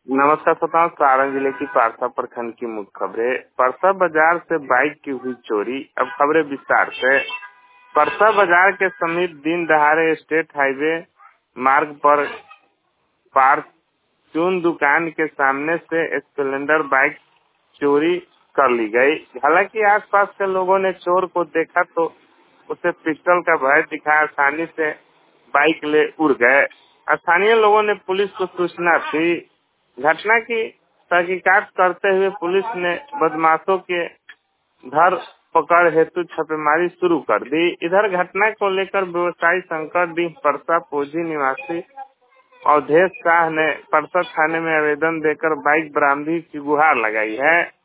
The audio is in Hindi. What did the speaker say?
नमस्कार श्रोताओं, सारण जिले की पारसा प्रखंड की मुख्य खबरें। परसा बाजार से बाइक की हुई चोरी। अब खबरें विस्तार से। परसा बाजार के समीप दिन दहाड़े स्टेट हाईवे मार्ग पर फार्चून दुकान के सामने से स्प्लेंडर बाइक चोरी कर ली गई। हालांकि आसपास के लोगों ने चोर को देखा तो उसे पिस्टल का भय दिखा आसानी से बाइक ले उड़ गए। स्थानीय लोगों ने पुलिस को सूचना दी। घटना की तहकीकात करते हुए पुलिस ने बदमाशों के धर पकड़ हेतु छापेमारी शुरू कर दी। इधर घटना को लेकर व्यवसायी शंकर डी परसा पोजी निवासी अवधेश शाह ने परसा थाने में आवेदन देकर बाइक बरामदगी की गुहार लगाई है।